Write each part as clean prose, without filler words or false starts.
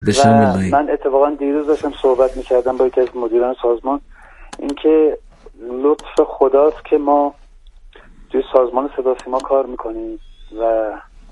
و من اتفاقا دیروز داشتم صحبت میکردم با یکی از مدیران سازمان، اینکه لطف خداست که ما توی سازمان صدا سیما کار میکنیم و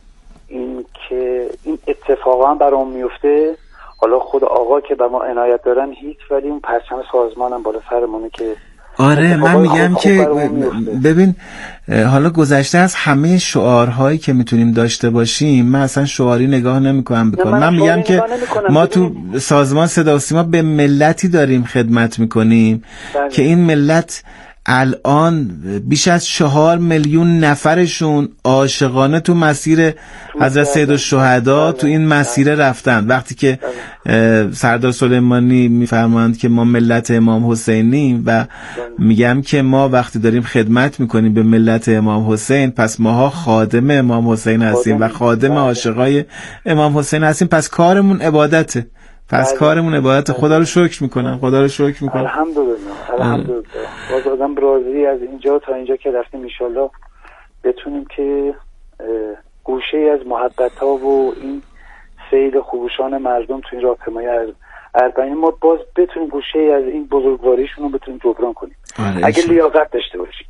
این که این اتفاقا برام میفته. حالا خود آقا که به ما عنایت دارن هیچ، ولی اون پرچم سازمانم بالا سرمونه که آره من میگم که ببین حالا گذشته از همه شعارهایی که میتونیم داشته باشیم، من اصلا شعاری نگاه نمیکنم بکنم. من میگم که ما تو سازمان صدا و سیما به ملتی داریم خدمت میکنیم که این ملت الان بیش از 4 میلیون نفرشون عاشقانه تو مسیر حضرت سیدالشهدا تو این مسیر رفتن. وقتی که سردار سلیمانی میفرمایند که ما ملت امام حسینیم و میگم که ما وقتی داریم خدمت میکنیم به ملت امام حسین، پس ماها خادم امام حسین هستیم و خادم عاشقای امام حسین هستیم، پس کارمون عبادته. کارمون عبادت. خدا رو شکر میکنم، خدا رو شکر میکنم. الحمدلله. باز آدم راضی از اینجا تا اینجا که رفتیم، ان شاءالله بتونیم که گوشه از محبت ها و این سیل خروشان مردم تو این راهپیمایی اربعین ما باز بتونیم گوشه از این بزرگواریشون رو بتونیم جبران کنیم. اگه لیاقت داشته باشیم.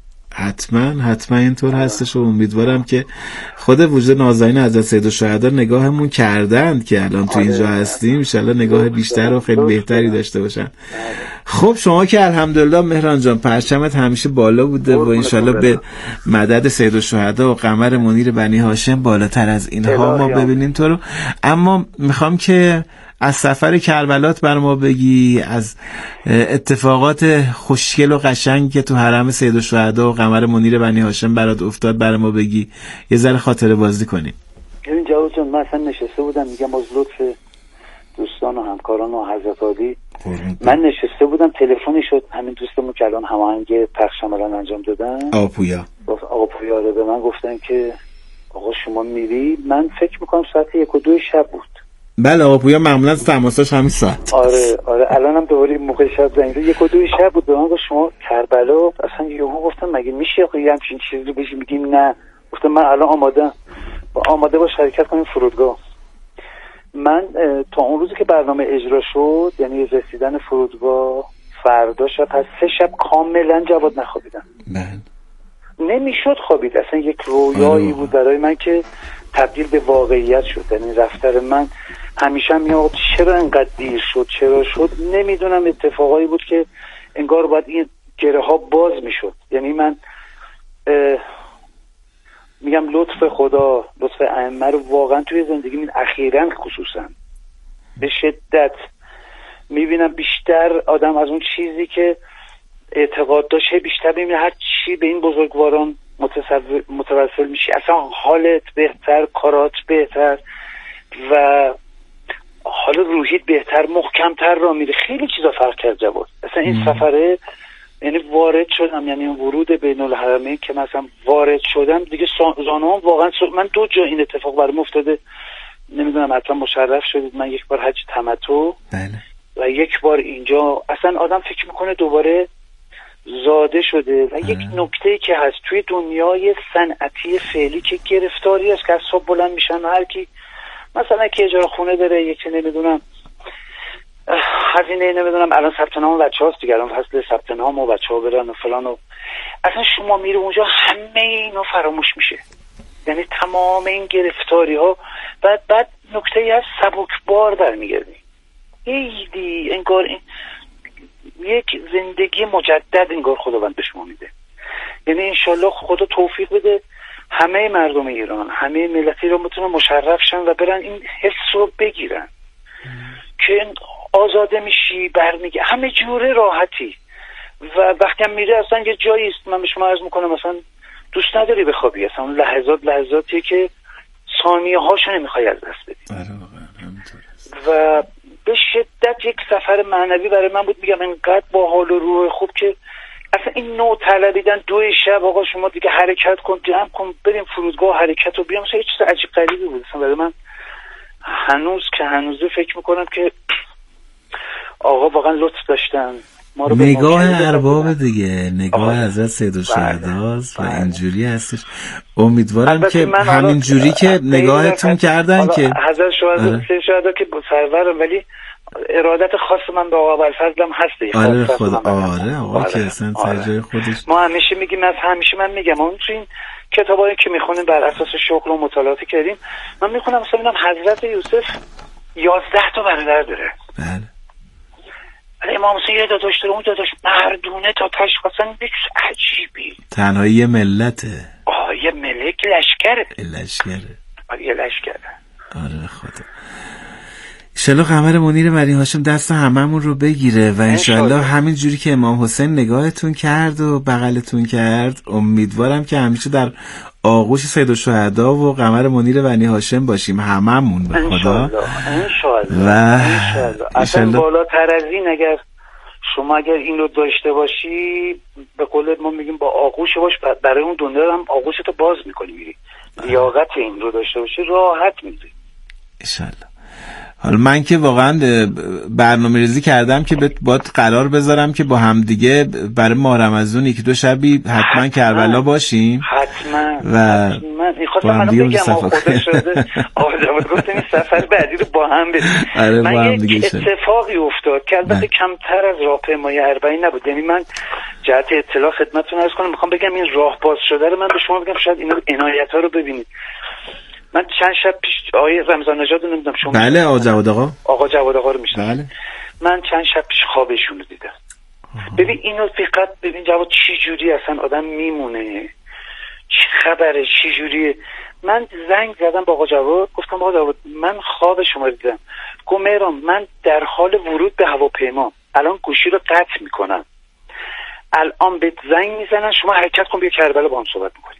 حتما اینطور هستش و امیدوارم که خود وجود نازنین حضرت سیدالشهدا نگاهمون کردند که الان تو اینجا هستیم، ان شاءالله نگاه بیشتر و خیلی بهتری داشته باشن. خب شما که الحمدلله مهران جان پرچمت همیشه بالا بوده و ان شاءالله به مدد سیدالشهدا و قمر منیر بنی هاشم بالاتر از اینها ما ببینیم تو رو. اما میخوام که از سفر کربلات بر ما بگی، از اتفاقات خوشگل و قشنگ که تو حرم سیدالشهدا و قمر منیر بنی هاشم برات افتاد بر ما بگی، یه ذره خاطره بازی کنیم. ببین جواد جان، من اصلا نشسته بودم، میگم از لطف دوستان و همکاران و حضرت عالی من نشسته بودم، تلفنی شد همین دوستمون که الان هماهنگ پخش الان انجام دادن، آقا پویا رو به من گفتن که آقا شما میری. من فکر میکنم ساعت 1 و 2 شب بود. بله آقا پویا معمولا تماساش همین ساعت. آره الانم دوباره موقع شب زنگ 1 و 2 شب بود. به من گفت شما کربلا. اصلا یهو گفتم مگه میشه آقا همچین چیزی رو بگیم؟ میگیم نه. گفتم من الان آماده باش حرکت کنیم فرودگاه. من تا اون روزی که برنامه اجرا شد، یعنی رسیدن فرودگاه فردا شب، پس 3 شب کاملا جواد نخوابیدم. نمیشد خوابید. اصلا یک رویایی بود برای من که تبدیل به واقعیت شد. یعنی رفتار من همیشه میاد چرا انقدر دیر شد، چرا شد نمیدونم. اتفاقایی بود که انگار باید این گره ها باز میشد. یعنی من میگم لطف خدا، لطف ائمه رو واقعا توی زندگی من اخیراً خصوصا به شدت میبینم. بیشتر آدم از اون چیزی که اعتقاد داشته بیشتر ببینه هر چی به این بزرگواران متوسل میشی، اصلا حالت بهتر، کارات بهتر و حال روحیت بهتر، محکمتر را میره. خیلی چیزا فرق کرد جواد. اصلا این سفره، یعنی وارد شدم، یعنی ورود بین الحرمین که مثلا وارد شدم دیگه زانوام واقعا من 2 جا این اتفاق برام افتاده. نمیدونم حتما مشرف شدید. من 1 بار حج تمتع و 1 بار اینجا. اصلا آدم فکر میکنه دوباره زاده شده. و یک نکته که هست توی دنیای صنعتی فعلی که گرفتاری است که از صبح بلند میشن و هر کی مثلا که اجاره خونه داره، یکی نمیدونم هزینه نمیدونم الان ثبت نام بچه‌هاست دیگه، الان فصل ثبت نام و بچه‌ها برن و فلان و اصلا شما میره اونجا همه اینا فراموش میشه. یعنی تمام این گرفتاری ها بعد نکته هست سبکبار برمیگردی. خیلی انگار این یک زندگی مجدد انگار خداوند به شما میده. یعنی انشالله خدا توفیق بده همه مردم ایران، همه ملتی رو بتونن مشرف شن و برن این حس رو بگیرن که آزاده میشی، برمیگه همه جوره راحتی. و وقتی هم میره اصلا یه جایی است، من به شما عرض میکنم مثلا دوست نداری بخوابی. اصلا لحظاتی که ثانیه هاشو نمیخوای از دست بدی. و به شدت یک سفر معنوی برای من بود. میگم انقدر با حال و روح خوب که اصلا این نوع طلبیدن 2 شب آقا شما دیگه حرکت کن، جمع کن، بریم فرودگاه، حرکت رو بیام. مثلا یه چیز عجیب غریبی بود اصلا برای من. هنوز فکر میکنم که آقا واقعا لطف داشتن ما رو نگاه ارباب دیگه، نگاه حضرت سید الشهداست و اینجوری هستش. امیدوارم که همین جوری که نگاهتون کردن که حضرت شهدا که سرورم، ولی ارادت خاص من به آقا ابوالفضلم هست. آره خدا، آره آقا که اصلا جای خودش. ما همیشه میگیم، همیشه من میگم اون تو این کتابایی که میخونیم بر اساس شغل و مطالعاتی کردیم، من میخونم مثلا میگم حضرت یوسف 11 تا برادر داره. بله. امام حسین یه داداش داره، اون داداش مردونه تا تشخاصا یک عجیبی. تنهایی ملته. یه ملک لشکره. یه لشکره. آره خدا. انشالله قمر منیر بنی هاشم دست هممون رو بگیره و انشالله همین جوری که امام حسین نگاهتون کرد و بغلتون کرد، امیدوارم که همیشه در آغوش سید الشهدا و قمر منیر بنی هاشم باشیم هممون به خدا. انشالله. اصلا بالاتر از این اگر این رو داشته باشی، به قول ما میگیم با آغوش باش، برای اون دنیا هم آغوشتو باز میکنی، میری لیاقت این رو داشته باشی راحت میری انشالله. حالا من که واقعا برنامه ریزی کردم که باید قرار بذارم که با هم دیگه برای ماه رمضان 1-2 شبی حتما کربلا باشیم. حتما. و با هم دیگه خدا شده آقا گفتم این سفر بعدی رو با هم بریم. من یک اتفاقی افتاد که البته کمتر از راهپیمایی اربعین نبود، یعنی من جهت اطلاع خدمتتون عرض کنم، میخوام بگم این راه باز شده رو من به شما بگم، شاید اینا عنایت‌ها رو ببینید. من چند شب پیش آقای رمضان نژاد نمیدونم شما. بله آقا جواد آقا رو میشناسید. بله. من چند شب پیش خوابشون رو دیدم. ببین اینو فقط ببین جواد چی جوری اصلا آدم میمونه، چی خبره، چی جوریه. من زنگ زدم با آقا جواد، گفتم آقا جواد من خواب شما رو دیدم. گفت مهران من در حال ورود به هواپیما، الان گوشی رو قطع میکنم، الان بهت زنگ میزنن، شما حرکت کن بیا کربلا با هم صحبت میکنیم.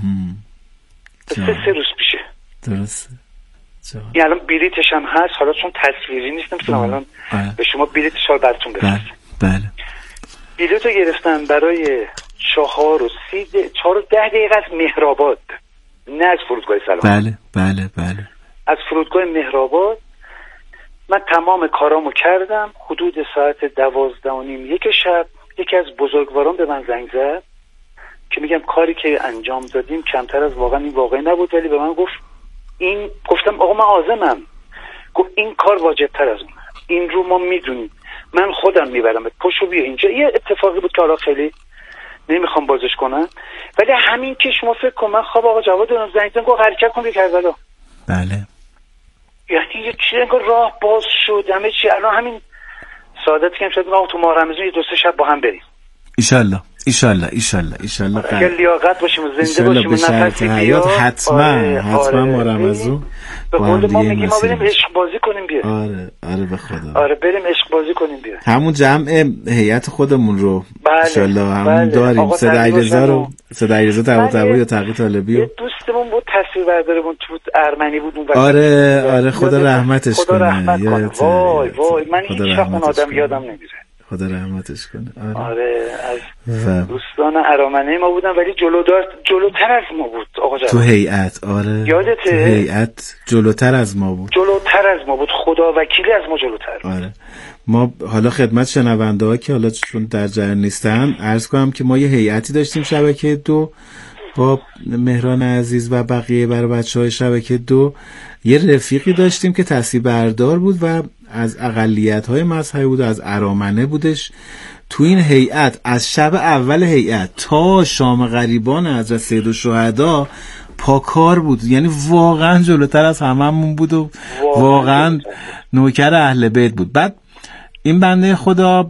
3 روز پیشه. درسته. این الان بلیتش هم هست، حالا چون تصویری نیست نمیتونم الان به شما بلیتش رو براتون بفرستم. بله. بلیت رو گرفتم برای 4 و 10 دقیقه از مهرآباد، نه از فرودگاه سلام. بله. از فرودگاه مهرآباد من تمام کارامو کردم. حدود ساعت 12:30 شب یکی از بزرگواران به من زنگ زد که میگم کاری که انجام دادیم کمتر از واقعا این واقعی نبود، ولی به من گفتم آقا من عازمم. گفت این کار واجب تر از اون، این رو ما میدونیم، من خودم میبرمت، پشو بیا اینجا. یه اتفاقی بود که حالا خیلی نمیخوام بازش کنم، ولی همین که شما فکر کن من خواب آقا جواد دارم زنگ زدم گفت حرکت کن بیا کربلا. بله. یعنی یه چیزی انگار راه باز شد، همه چی. الان همین سعادت که شد ما تو ماه رمضان 2-3 شب با هم بریم ایشالله. اگر لیاقت باشیم و زنده باشیم و نفسی بیاد حتما ما رمضان به قول ما میگیم ما بریم عشق بازی کنیم بیا. آره به خدا. بریم عشق بازی کنیم بیا. همون جمع هیئت خودمون رو انشالله همون داریم. صد علیرضا طباطبایی یا تقی طالبی. یه دوستمون بود تصویر برداره بود تو ارمنی بود اون. آره خدا رحمتش کنه. وای من هیچ وقت اون آدم یادم نمیره. خدا رحمتش کنه. آره از دوستان ارامنه ما بودن، ولی جلوتر از ما بود آقا جواد. تو هیئت یادته؟ تو هیئت جلوتر از ما بود. خدا وکیلی از ما جلوتر. آره. ما حالا خدمت شنونده ها که حالا چون در جریان نیستن عرض کنم که ما یه هیئتی داشتیم شبکه 2 با مهران عزیز و بقیه برای بچه‌های شبکه 2. یه رفیقی داشتیم که تصویر بردار بود و از اقلیت‌های مذهبی بود، از ارامنه بودش. تو این هیئت از شب اول هیئت تا شام غریبان حضرت سید الشهدا پاکار بود، یعنی واقعا جلوتر از هممون بود و واقعا نوکر اهل بیت بود. بعد این بنده خدا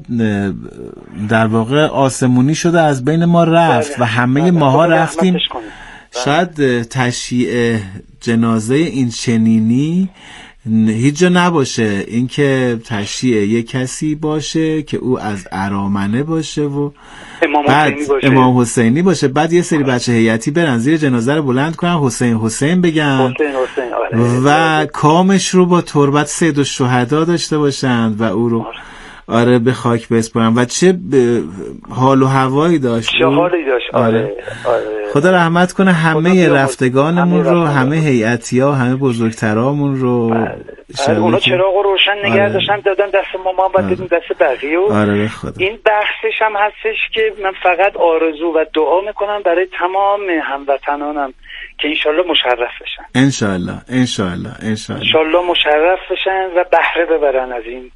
در واقع آسمونی شده از بین ما رفت و همه ماها رفتیم. شاید تشییع جنازه این چنینی هیچ جا نباشه، اینکه تشییع یک کسی باشه که او از ارامنه باشه و بعد امام حسینی باشه، بعد یه سری بچه هیئتی برن زیر جنازه رو بلند کنن حسین بگن و کامش رو با تربت سید الشهدا داشته باشند و او رو آره به خاک بسپارم. و چه حال و هوایی داشت، چه حالی داشت. آره. خدا رحمت کنه همه رفتگانمون رو، همه هیئتی‌ها، همه بزرگترامون رو. اونا چراغ روشن نگه داشتن دادن دست ما باید بدیم دست بقیه. آره خدا. این بحثش هم هستش که من فقط آرزو و دعا میکنم برای تمام هموطنانم که انشالله مشرف بشن. انشالله مشرف بشن و بهره ببرن از این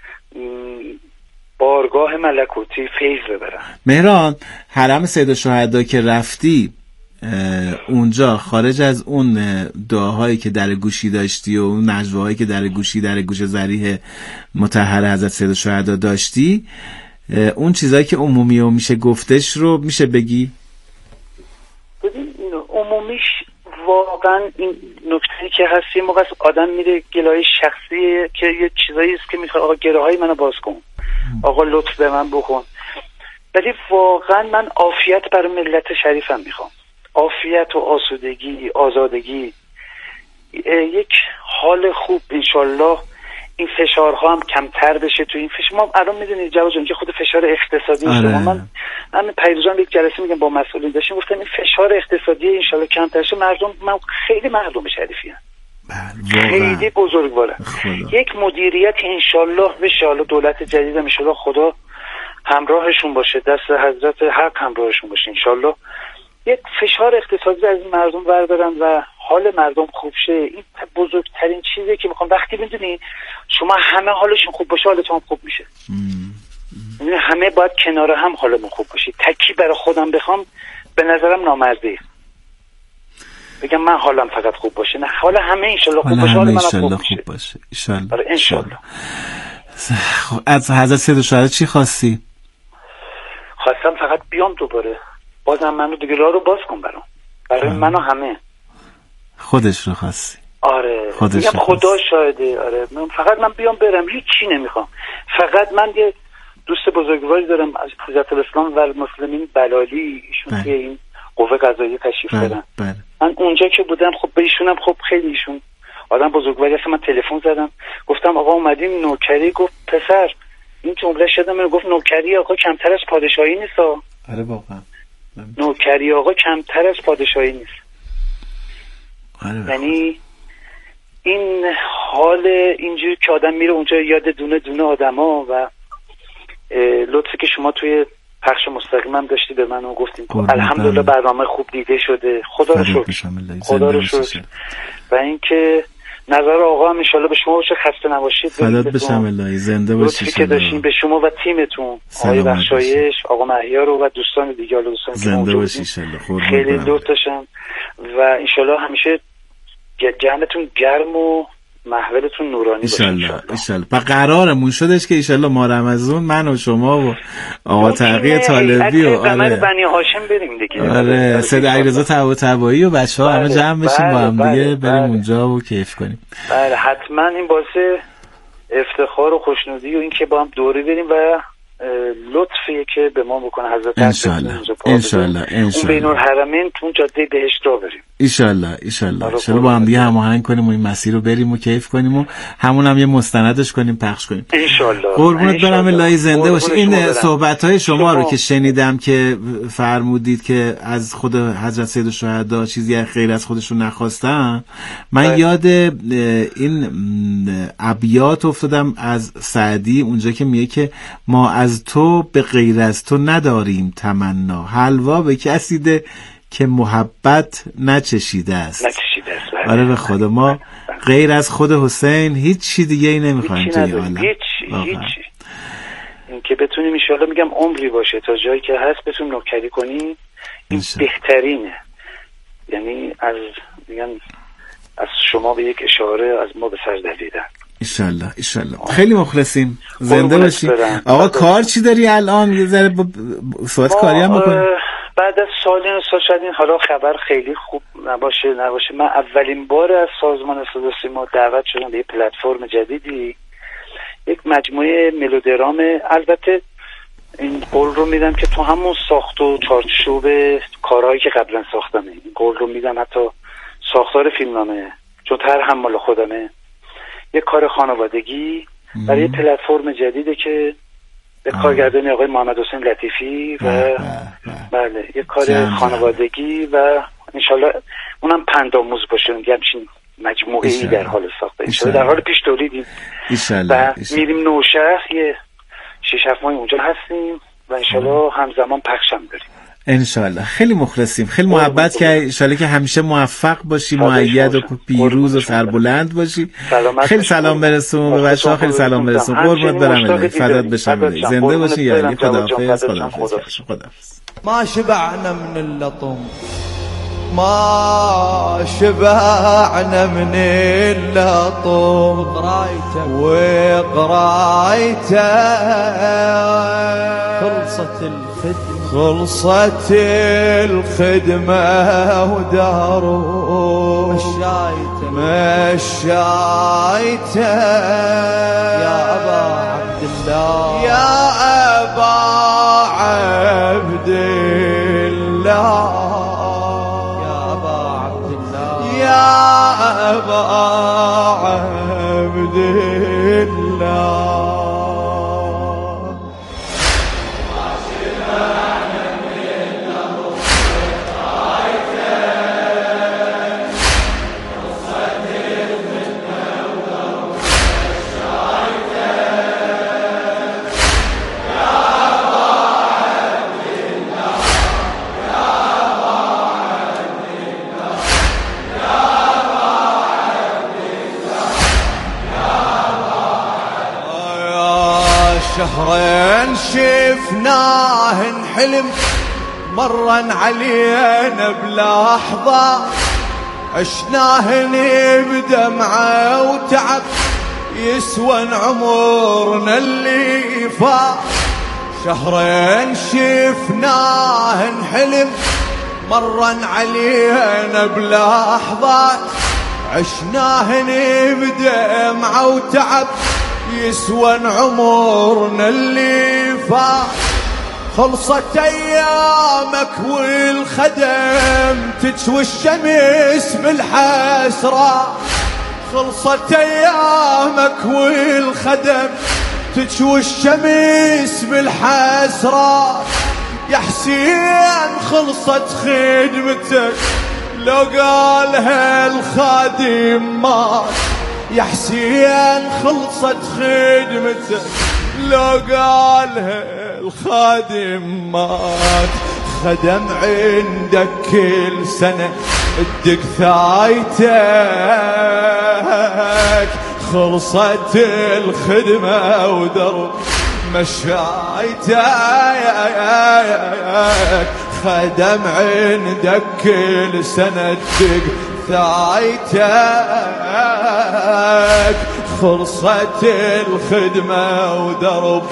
بارگاه ملکوتی، فیض ببرن. مهران، حرم سید الشهدا که رفتی اونجا، خارج از اون دعاهایی که در گوشی داشتی و اون نجواهایی که در گوش ذریح مطهر حضرت سید الشهدا داشتی، اون چیزایی که عمومی و میشه گفتش رو میشه بگی؟ ببین عمومیش واقعا این نکته‌ای که هست یه موقع آدم میره گلای شخصی که یه چیزایی است که میخواد آقا گراهای منو باز کن، آقا لطف به من بکن. ولی واقعا من عافیت برای ملت شریفم میخوام، عافیت و آسودگی، آزادگی، یک حال خوب. انشالله این فشارها هم کمتر بشه. تو این فشار ما الان میدونید جواد جان که خود فشار اقتصادی من پیروزان یک جلسه میگم با مسئولین داشتیم، گفتم این فشار اقتصادی انشالله کمتر شه. من خیلی مردم شریفی هستم، خیلی بزرگواره. یک مدیریت انشالله بشه، حالا دولت جدید انشالله خدا همراهشون باشه، دست حضرت حق همراهشون باشه، انشالله یک فشار اقتصادی از این مردم بردارن و حال مردم خوب شه. این بزرگترین چیزی که میخوام. وقتی میدونی شما همه حالشون خوب باشه، حالتون هم خوب میشه. همه باید کنار هم حالمون خوب باشه. تکی برای خودم بخوام به نظرم نامردی. بگم من حالم فقط خوب باشه، نه، حال همه انشالله خوب باشه، حال منم خوب باشه انشالله. از حضرت سید الشهدا چی خواستی؟ خواستم فقط بیام دوباره، بازم منو دیگه راه رو باز کن برای منو همه. خودش رو خواستی؟ آره میگم خدا شاهده. آره من بیام برم، هیچی نمیخوام. فقط من یه دوست بزرگواری دارم از حضرت الاسلام و المسلمین بلالی، ایشون که این قوه قضاییه تشریف دارن. من اونجا که بودم خب به ایشونم خب خیلی ایشون آدم بزرگواری هست. من تلفن زدم گفتم آقا اومدیم نوکری. گفت پسر این جمله شده من گفت نوکری آقا کمتر از پادشاهی نیست. آره واقعا نوکری آقا کمتر از پادشاهی نیست. یعنی این حال اینجوری که آدم میره اونجا یاد دونه دونه آدما و لطفی که شما توی پخش مستقیمم داشتی به من و گفتیم الحمدلله برنامه خوب دیده شده، خدا رو شکر. و اینکه نظر آقا هم انشالله به شما باشه، خسته نباشید. فدات بشم الهی، زنده باشید. لطفی که داشتیم به شما و تیمتون، آقای بخشایش، آقا مهیار و دوستان دیگه، حالا دوستان زنده باشید انشالله. خیلی لطف داشتم و انشالله همیشه جمعتون گرم و محولتون نورانی باشه انشالله. و قرارمون شدش که انشالله ما رمضان من و شما و آقا تقی طالبی و بنی هاشم بریم دیگه. آره سید علیرضا طباطبایی و بچه‌ها همه جمع بشیم با هم دیگه بریم اونجا و کیف کنیم. بله حتما این باعث افتخار و خوشنودی و این که با هم دوری بریم و لطفیه که به ما بکنه حضرت انشالله اون بین الحرمین تو جاده بهشت را بریم انشالله با هم دیگه هماهنگ کنیم و این مسیر رو بریم و کیف کنیم و همون هم یه مستندش کنیم پخش کنیم انشالله. قربونت برم الهی، زنده باشی. این صحبت‌های شما رو که شنیدم که فرمودید که از خود حضرت سید الشهدا چیزی غیر از خودشون نخواستن، من یاد این ابیات افتادم از سعدی اونجا که میگه که ما از تو به غیر از تو نداریم تمنا، حلوا به کسی ده که محبت نچشیده است. آره به خدا ما غیر از خود حسین هیچ چی دیگه ای نمیخوایم توی عالم. هیچ این که بتونیم انشالله میگم عمری باشه تا جایی که هست بتونیم نوکری کنیم، این بهترینه. یعنی از شما به یک اشاره، از ما به سر دویدن. ایشالله. خیلی مخلصیم، زنده باشی. آقا کار چی داری الان؟ یه ذره صحبت کاری هم بکنی؟ بعد از سالین شاید این حالا خبر خیلی خوب نباشه. من اولین بار از سازمان صدا و سیما دعوت شدم به یه پلتفرم جدیدی، یک مجموعه ملودرام. البته این قول رو میدم که تو همون ساخت و چارچوب کارهایی که قبلا ساختم، این قول رو میدم حتی ساختار فیلمنامه چون طرح هم مال خودمه، یک کار خانوادگی برای پلتفرم جدیده که به کارگردانی آقای محمد حسین لطیفی و بله یه کار خانوادگی و انشالله اونم پندآموز باشه، یه همچین مجموعه‌ای در حال ساخته، انشالله در حال پیش تولیدیم و میریم نوشهر یه 6-7 ماه اونجا هستیم و انشالله همزمان پخشم داریم انشالله. خیلی مخلصیم، خیلی محبت که انشالله که همیشه موفق باشی، مؤید و پیروز و سربلند باشی. خیلی سلام برسون به بچه‌ها، خیلی سلام برسون. قربونت برم، فدات بشم. زنده باشی یعنی. خداحافظ. خداحافظ. ما شبعنا من اللطم، ما شبعنا من اللطم وقرايته خلصت الخدمة ودارو مشايته يا أبا عبد الله، يا أبا عبد الله، يا أبا عبد الله. شهرين شفناه انحلم مرا علينا بلحظة، عشناه بدمعة وتعب يسوى عمرنا اللي فات. شهرين شفناه انحلم مرا علينا بلحظة، عشناه بدمعة وتعب يسوى عمرنا اللي فات. خلصت ايامك والخدم تسوى الشمس بالحسرة، خلصت ايامك والخدم تسوى الشمس بالحسرة. يا حسين خلصت خدمتك لو قالها الخادم مات، يا حسين خلصت خدمتك لو قالها الخادم مات. خدم عندك كل سنة الدق ثايتك، خلصت الخدمة ودرب مشايتك. خدم عندك كل سنة الدق ثايتك، خلصت الخدمة ودرب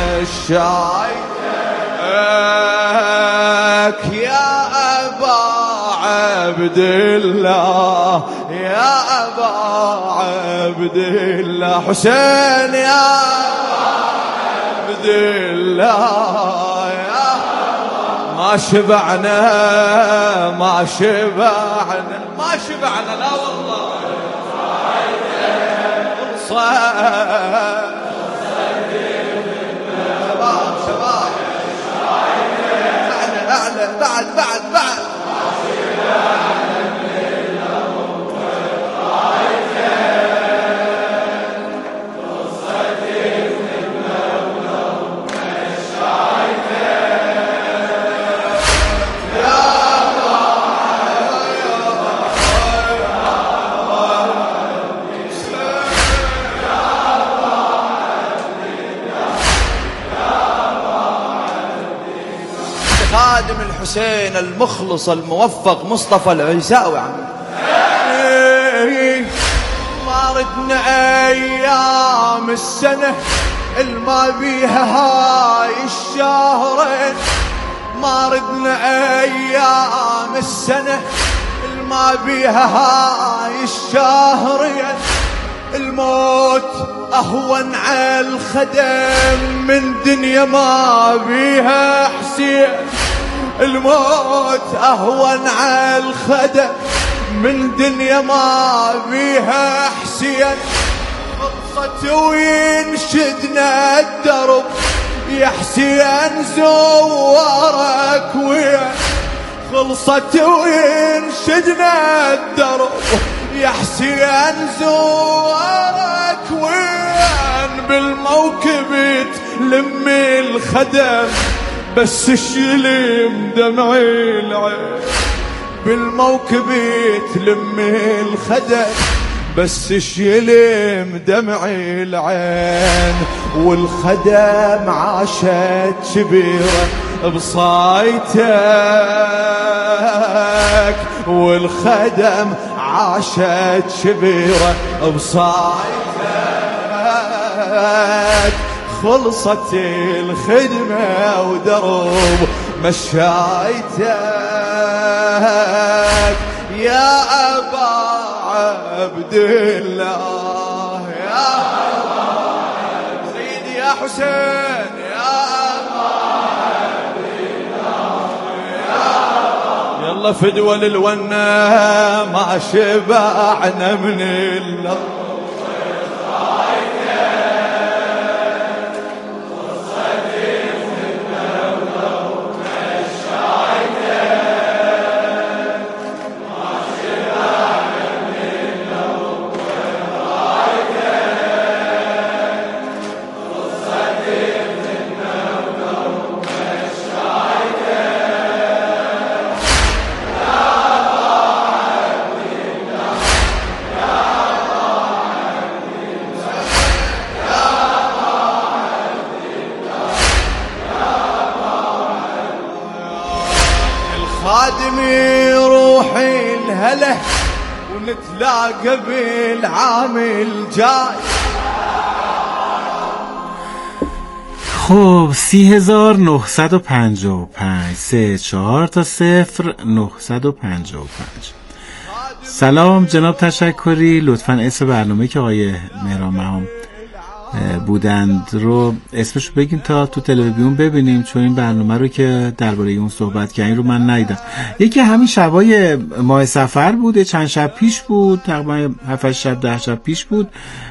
مشايتك. يا أبا عبد الله، يا أبا عبد الله، حسين يا أبا عبد الله، يا ما شبعنا ما شبعنا ما شبعنا لا والله. شباب أعلى بعد خادم الحسين المخلص الموفق مصطفى العيساوي. ما ردنا ايام السنة الما بيها هاي الشهرين، ما ردنا ايام السنة الما بيها هاي الشهرين. الموت اهون على الخدم من دنيا ما بيها حسين، الموت اهون على الخدم من دنيا ما بيها حسين. خلصت وينشدنا الدرب يا حسين زورك ويا خلصت وينشدنا الدرب يا حسين زورك وين بالموكب تلم الخدم بس شلم دمعي العين بالموكب تلم الخدم بس شلم دمعي العين والخدم عاشت كبيرة بصايتك والخدم عاشت كبيرة بصايتك خلصت الخدمة ودرب مشايتك يا أبا عبد الله يا أبا سيدي يا حسين يا أبا عبد الله يا أبا يلا فدوى للونة ما شبعنا من الله خادمي روحي الهله ونتلاقى بالعام الجاي. خب 3955 34 تا 0955. سلام جناب تشکری، لطفاً اسم برنامه که آقای مهران مهام بودند رو اسمش رو بگین تا تو تلویزیون ببینیم، چون این برنامه رو که درباره اون صحبت کردین رو من ندیدم. یکی همین شبای ماه صفر بود، چند شب پیش بود، تقریبا 7 شب 10 شب پیش بود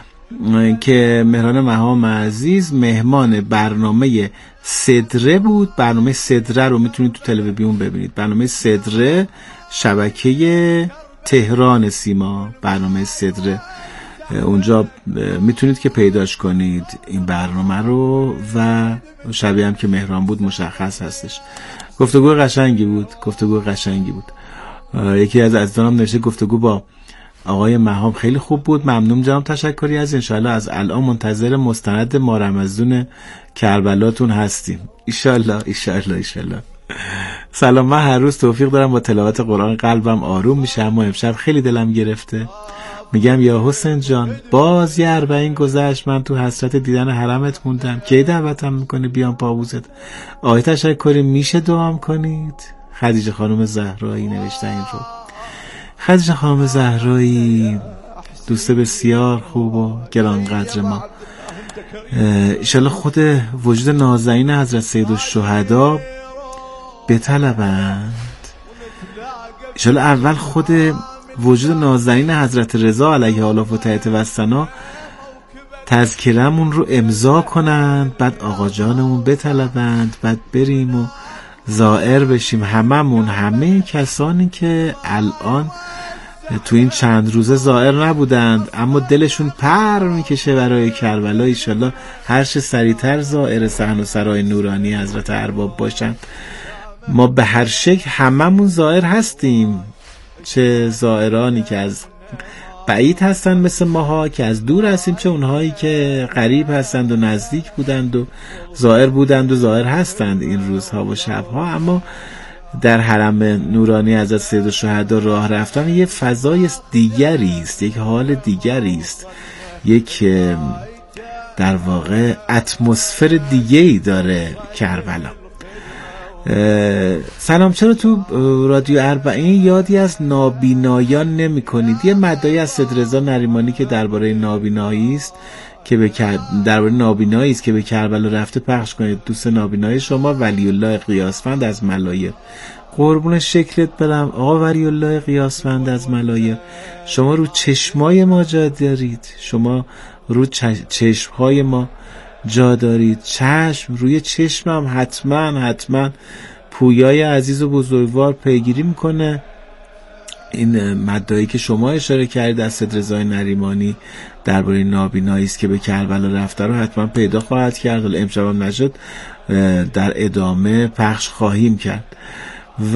که مهران مهام عزیز مهمان برنامه صدره بود. برنامه صدره رو میتونید تو تلویزیون ببینید، برنامه صدره شبکه تهران سیما، برنامه صدره اونجا میتونید که پیداش کنید این برنامه رو و شبیه هم که مهران بود مشخص هستش. گفتگو قشنگی بود. یکی از عزیزانم نوشته گفتگو با آقای مهام خیلی خوب بود، ممنون جناب تشکری. از انشالله از الان منتظر مستند ما رمضان کربلاتون هستیم. ایشالله. سلام، من هر روز توفیق دارم با تلاوت قرآن قلبم آروم میشه، اما امشب خیلی دلم گرفته. میگم یا حسین جان باز یه 40 گذشت، من تو حسرت دیدن حرمت موندم، کی دعوتم میکنی بیام پابوست؟ آقای تشکری میشه دعام کنید؟ خدیجه خانم زهرایی نوشته این رو. خدیجه خانم زهرایی دوست بسیار خوب و گرانقدر ما، انشالله خود وجود نازنین حضرت سیدالشهدا بطلبند. انشالله اول خود وجود نازنین حضرت رضا علیه آلاف و تحت و ثنا تذکرمون رو امضا کنند، بعد آقا جانمون بطلبند، بعد بریم و زائر بشیم. همه کسانی که الان تو این چند روزه زائر نبودند اما دلشون پر میکشه برای کربلا، ایشالله هر چه سریعتر زائر صحن و سرای نورانی حضرت ارباب باشند. ما به هر شکل هممون زائر هستیم، چه زائرانی که از بعید هستند مثل ماها که از دور هستیم، چه اونهایی که قریب هستند و نزدیک بودند و زائر بودند و زائر هستند این روزها و شبها. اما در حرم نورانی حضرت سیدالشهدا راه رفتن یه فضای دیگری است، یک حال دیگری است، یک در واقع اتمسفر دیگه‌ای داره کربلا. سلام، چرا تو رادیو اربعین یادی از نابینایان نمی کنید؟ یه مدعی از سید رضا نریمانی که درباره نابینایی است که به کربلا رفته پخش کنید. دوست نابینای شما ولی الله قیاسفند از ملایر. قربون شکلت برم آقا ولی الله قیاسفند از ملایر، شما رو چشمای ما جا دارید، شما رو چشمهای ما جا دارید. چشم روی چشمم حتما پویای عزیز و بزرگوار پیگیری میکنه. این مدعی که شما اشاره کردید از سید رضای نریمانی درباره نابینایی است که به کربلا رفته رو حتما پیدا خواهد کرد. حالا امشب هم نشد، در ادامه پخش خواهیم کرد. و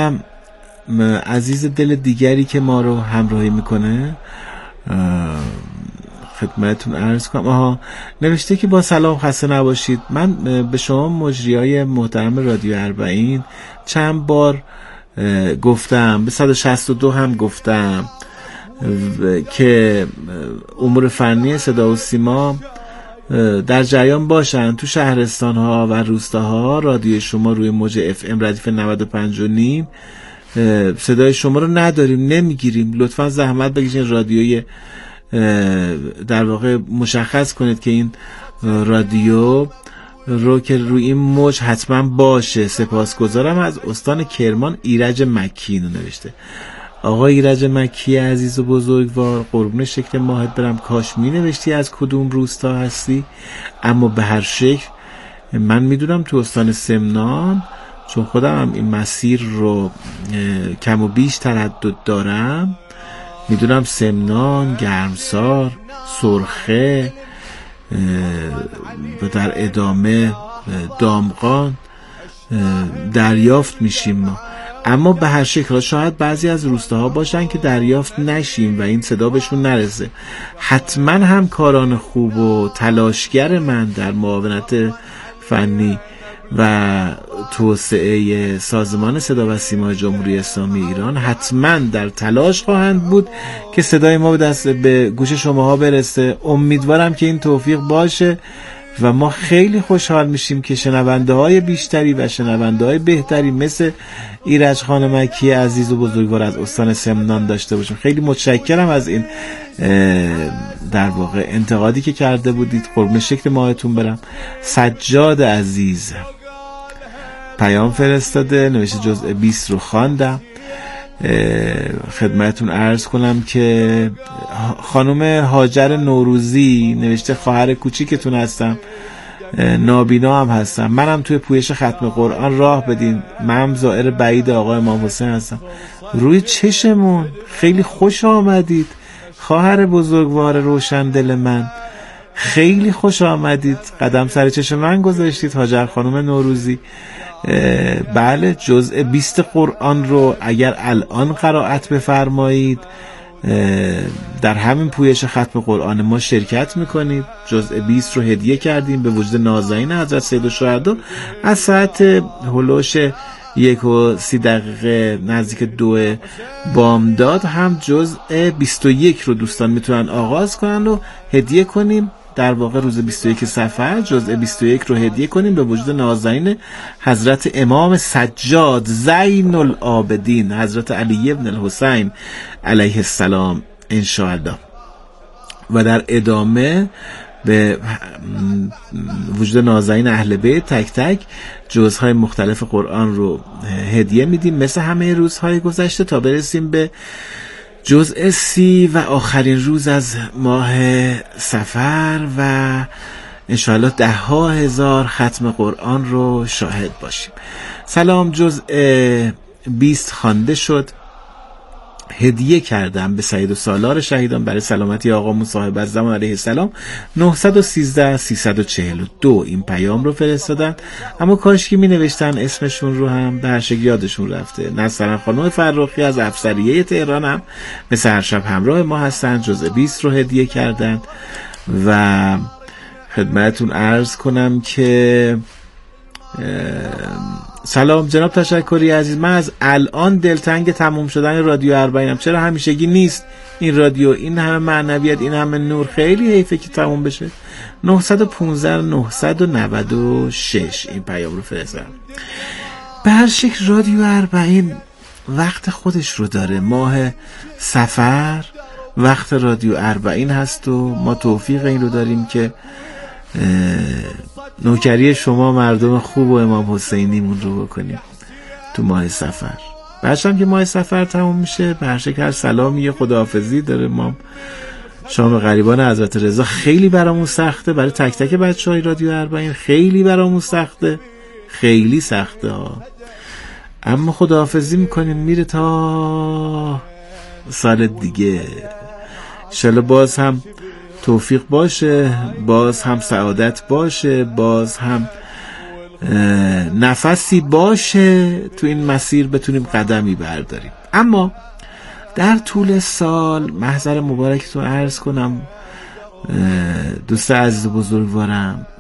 عزیز دل دیگری که ما رو همراهی میکنه خدمتتون عرض کنم. نوشته که با سلام، خسته نباشید. من به شما مجریای محترم رادیو اربعین چند بار گفتم، به 162 هم گفتم که امور فنی صدا و سیما در جریان باشن. تو شهرستان ها و روستاها رادیو شما روی موج FM ردیف 95.5 صدای شما رو نداریم، نمیگیریم. لطفا زحمت بکشین رادیوی در واقع مشخص کنید که این رادیو رو که روی این موج حتما باشه. سپاسگزارم. از استان کرمان ایرج مکی اینو نوشته. آقا ایرج مکی عزیز و بزرگوار، قربون شکل ماهت برم. کاش می نوشتی از کدوم روستا هستی، اما به هر شکل من میدونم تو استان سمنان، چون خودم هم این مسیر رو کم و بیش تردد دارم. میدونم سمنان، گرمسار، سرخه و در ادامه دامغان دریافت میشیم ما. اما به هر شکل شاید بعضی از روستاها باشن که دریافت نشیم و این صدا بهشون نرسه. حتما همکاران خوب و تلاشگر من در معاونت فنی و توسعه سازمان صدا و سیما جمهوری اسلامی ایران حتما در تلاش خواهند بود که صدای ما به گوش شماها برسه. امیدوارم که این توفیق باشه و ما خیلی خوشحال میشیم که شنونده های بیشتری و شنونده های بهتری مثل ایرج خان مکی عزیز و بزرگوار از استان سمنان داشته باشیم. خیلی متشکرم از این در واقع انتقادی که کرده بودید. قربون شکل ماهتون برم. سجاد عزیز پیام فرستاده، نوشته جزء 20 رو خواندم. خدمتون عرض کنم که خانم هاجر نوروزی نوشته خواهر کوچیکتون هستم، نابینا هم هستم، منم توی پویش ختم قرآن راه بدین. من زائر بعید آقا امام حسین هستم. روی چشمون خیلی خوش آمدید خواهر بزرگوار روشن دل من، خیلی خوش آمدید. قدم سر چشم من گذاشتید هاجر خانم نوروزی. بله، جزء 20 قرآن رو اگر الان قرائت بفرمایید در همین پویش ختم قرآن ما شرکت میکنید. جزء 20 رو هدیه کردیم به وجود نازنین حضرت سید الشهدا. از ساعت هلوش 1:30 نزدیک 2 بامداد هم جزء 21 رو دوستان میتونن آغاز کنن و هدیه کنیم. در واقع روز 21 صفر جزء 21 رو هدیه کنیم به وجود نازنین حضرت امام سجاد زین العابدین حضرت علی ابن الحسین علیه السلام انشاءالله. و در ادامه به وجود نازنین اهل بیت تک تک جزءهای مختلف قرآن رو هدیه میدیم مثل همه روزهای گذشته تا برسیم به جزء 30 و آخرین روز از ماه صفر و انشاءالله 10,000 ختم قرآن رو شاهد باشیم. سلام، جزء 20 خوانده شد. هدیه کردم به سید و سالار شهیدان برای سلامتی آقامون صاحب الزمان علیه السلام. 913 342 این پیام رو فرستادن، اما کاش که می نوشتن اسمشون رو هم به هر شکل یادشون رفته. نصرا خانم فرخی از افسریه تهران هم مثل هر شب همراه ما هستن، جزء 20 رو هدیه کردن. و خدمتون عرض کنم که سلام جناب تشکری عزیز، من از الان دلتنگ تموم شدن رادیو اربعینم. چرا همیشگی نیست این رادیو، این همه معنویت، این همه نور، خیلی حیفه که تموم بشه. 915 996 این پیام رو فرستادم. به هر شکل رادیو اربعین وقت خودش رو داره. ماه صفر وقت رادیو اربعین هست و ما توفیق این رو داریم که نوکری شما مردم خوب و امام حسینیمون رو بکنیم تو ماه صفر. بعدش هم که ماه صفر تموم میشه به هر شکل سلامی خداحافظی داره. ما شام غریبان حضرت رضا خیلی برامون سخته، برای تک تک بچهای رادیو اربعین خیلی برامون سخته، خیلی سخته ها. اما خداحافظی میکنیم، میره تا سال دیگه. انشالله باز هم توفیق باشه، باز هم سعادت باشه، باز هم نفسی باشه تو این مسیر بتونیم قدمی برداریم. اما در طول سال محضر مبارکتون عرض کنم دوست عزیز و بزرگوارم،